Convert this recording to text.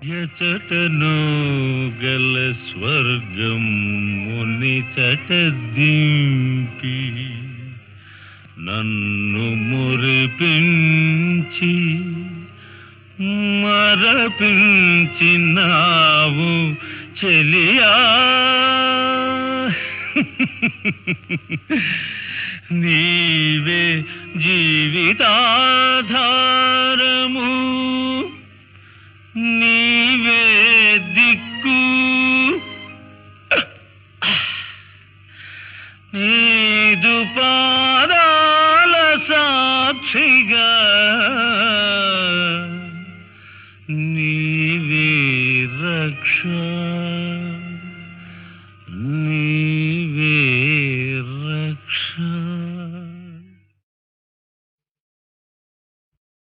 ఎచటను గల స్వర్గం మునిచట దింపి నన్ను మురిపించి మరపించినావు చెలియా. నీవే జీవితాధారము